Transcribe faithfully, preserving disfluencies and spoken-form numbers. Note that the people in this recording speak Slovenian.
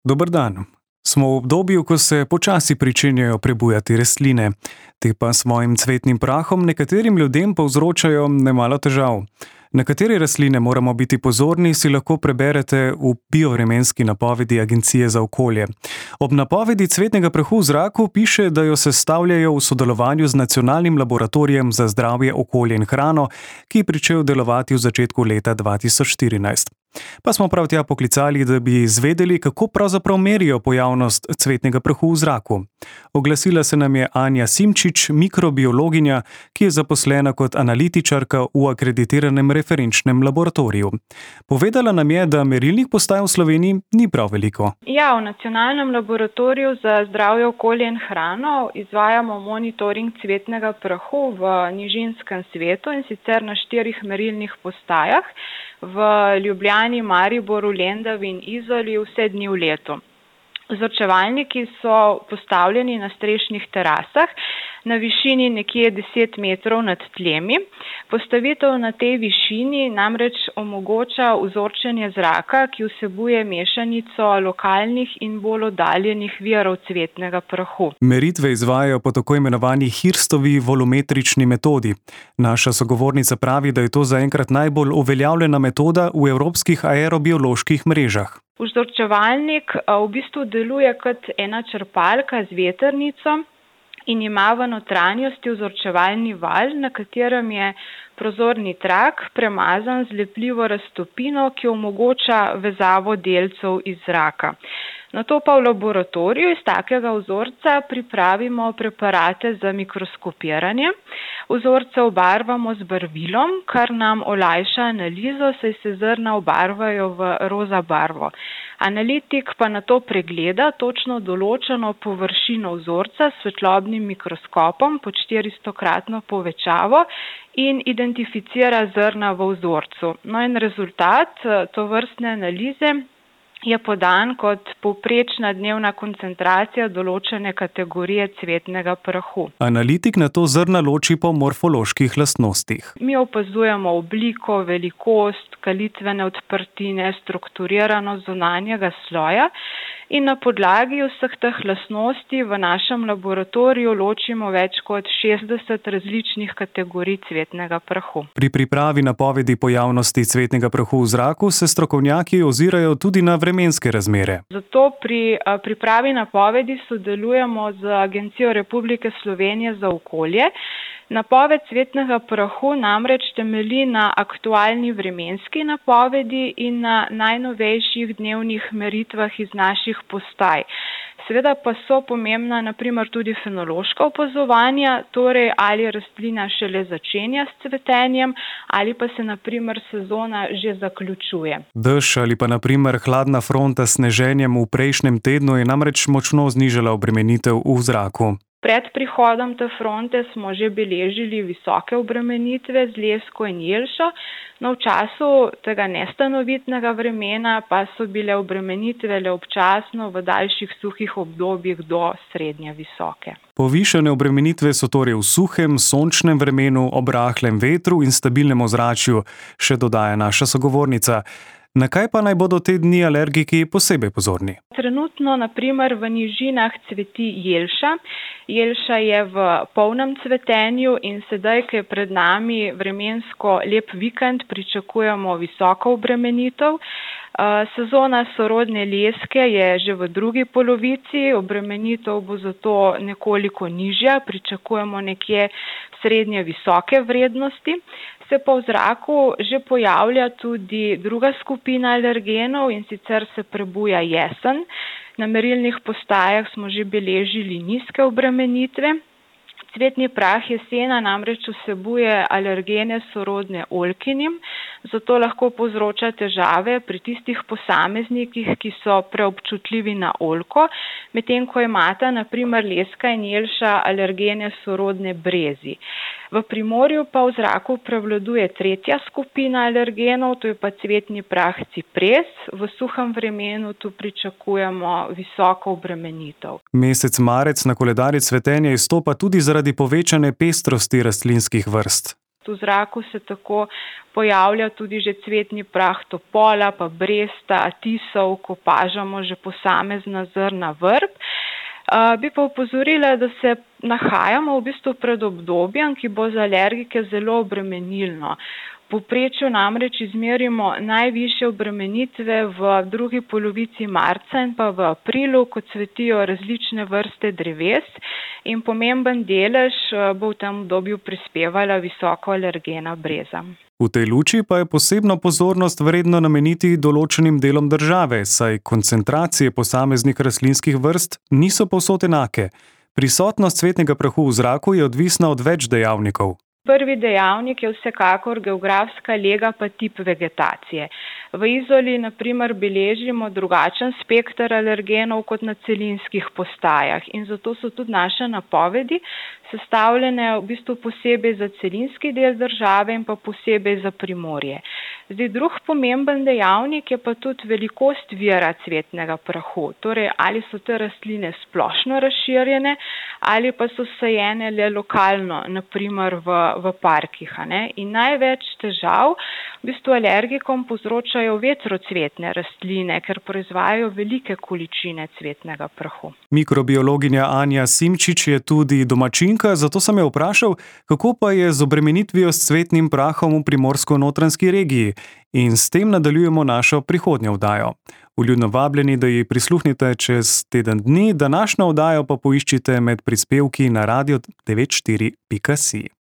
Dober dan. Smo v obdobju, ko se počasi pričenjajo prebujati rastline. Te pa s svojim cvetnim prahom nekaterim ljudem povzročajo nemalo težav. Na katere rastline moramo biti pozorni, si lahko preberete v biovremenski napovedi Agencije za okolje. Ob napovedi cvetnega prahu v zraku piše, da jo sestavljajo v sodelovanju z Nacionalnim laboratorijem za zdravje, okolje in hrano, ki je pričel delovati v začetku leta dva tisoč štirinajst. Pa smo prav tja poklicali, da bi izvedeli, kako pravzaprav merijo pojavnost cvetnega prahu v zraku. Oglasila se nam je Anja Simčič, mikrobiologinja, ki je zaposlena kot analitičarka v akreditiranem referenčnem laboratoriju. Povedala nam je, da merilnih postaj v Sloveniji ni prav veliko. Ja, v Nacionalnem laboratoriju za zdravje, okolje in hrano izvajamo monitoring cvetnega prahu v nižinskem svetu, in sicer na štirih merilnih postajah v Ljubljani, Mariboru, Lendavi in Izoli vse dni v letu. Vzorčevalniki so postavljeni na strešnih terasah na višini nekje deset metrov nad tlemi. Postavitev na tej višini namreč omogoča vzorčenje zraka, ki vsebuje mešanico lokalnih in bolj oddaljenih virov cvetnega prahu. Meritve izvajajo po tako imenovani Hirstovi volumetrični metodi. Naša sogovornica pravi, da je to zaenkrat najbolj uveljavljena metoda v evropskih aerobioloških mrežah. Vzorčevalnik v bistvu deluje kot ena črpalka z vetrnico in ima v notranjosti vzorčevalni val, na katerem je prozorni trak premazan z lepljivo raztopino, ki omogoča vezavo delcev iz zraka. Nato pa v laboratoriju iz takega vzorca pripravimo preparate za mikroskopiranje. Vzorce obarvamo z barvilom, kar nam olajša analizo, saj se zrna obarvajo v roza barvo. Analitik pa nato pregleda točno določeno površino vzorca s svetlobnim mikroskopom pod štiristokratno povečavo in identificira zrna v vzorcu. No in rezultat tovrstne analize je podan kot povprečna dnevna koncentracija določene kategorije cvetnega prahu. Analitik nato zrna loči po morfoloških lastnostih. Mi opazujemo obliko, velikost, kalitvene odprtine, strukturiranost zunanjega sloja in na podlagi vseh teh lastnosti v našem laboratoriju ločimo več kot šestdeset različnih kategorij cvetnega prahu. Pri pripravi napovedi pojavnosti cvetnega prahu v zraku se strokovnjaki ozirajo tudi na vremenske razmere. Zato pri pripravi napovedi sodelujemo z Agencijo Republike Slovenije za okolje. Napoved cvetnega prahu namreč temelji na aktualni vremenski napovedi in na najnovejših dnevnih meritvah iz naših postaj. Seveda pa so pomembna na primer tudi fenološka opazovanja, torej ali rastlina šele začenja s cvetenjem ali pa se na primer sezona že zaključuje. Dež ali pa na primer hladna fronta s sneženjem v prejšnjem tednu je namreč močno znižala obremenitev v zraku. Pred prihodom te fronte smo že beležili visoke obremenitve z lesko in jelšo, no v času tega nestanovitnega vremena pa so bile obremenitve le občasno v daljših suhih obdobjih do srednje visoke. Povišane obremenitve so torej v suhem, sončnem vremenu, ob rahlem vetru in stabilnem ozračju, še dodaja naša sogovornica. Na kaj pa naj bodo te dni alergiki posebej pozorni? Trenutno na primer v nižinah cveti jelša. Jelša je v polnem cvetenju in sedaj, ko je pred nami vremensko lep vikend, pričakujemo visoko obremenitev. Sezona sorodne leske je že v drugi polovici, obremenitev bo zato nekoliko nižja, pričakujemo nekje srednje visoke vrednosti. Se pa v zraku že pojavlja tudi druga skupina alergenov in sicer se prebuja jesen. Na merilnih postajah smo že beležili nizke obremenitve. Cvetni prah jesena namreč vsebuje alergene sorodne oljkinim, zato lahko povzroča težave pri tistih posameznikih, ki so preobčutljivi na oljko, medtem ko imata na primer leska in jelša alergene sorodne brezi. V Primorju pa v zraku prevladuje tretja skupina alergenov, to je pa cvetni prah cipres. V suhem vremenu tu pričakujemo visoko obremenitev. Mesec marec na koledarju cvetenja izstopa tudi zaradi povečane pestrosti rastlinskih vrst. V zraku se tako pojavlja tudi že cvetni prah topola, pa bresta, atisov, ko opažamo že posamezna zrna vrb. Uh, bi pa opozorila, da se nahajamo v bistvu pred obdobjem, ki bo za alergike zelo obremenilno. V povprečju namreč izmerimo najvišje obremenitve v drugi polovici marca in pa v aprilu, ko cvetijo različne vrste dreves in pomemben delež bo v tem obdobju prispevala visoko alergena breza. V tej luči pa je posebno pozornost vredno nameniti določenim delom države, saj koncentracije posameznih rastlinskih vrst niso povsod enake. Prisotnost cvetnega prahu v zraku je odvisna od več dejavnikov. Prvi dejavnik je vsekakor geografska lega pa tip vegetacije. V Izoli, na primer, beležimo drugačen spekter alergenov kot na celinskih postajah in zato so tudi naše napovedi sestavljene v bistvu posebej za celinski del države in pa posebej za Primorje. Zdaj, drug pomemben dejavnik je pa tudi velikost vira cvetnega prahu, torej ali so te rastline splošno razširjene ali pa so sajene le lokalno, na primer v, v parkih. Ne? In največ težav v bistvu alergikom povzročajo vetrocvetne rastline, ker proizvajajo velike količine cvetnega prahu. Mikrobiologinja Anja Simčič je tudi domačinka, zato sem jo vprašal, kako pa je z obremenitvijo s cvetnim prahom v primorsko-notranjski regiji. In s tem nadaljujemo našo prihodnjo oddajo. Vljudno vabljeni, da ji prisluhnite čez teden dni, današnjo oddajo pa poiščite med prispevki na radio devet štiri pika si.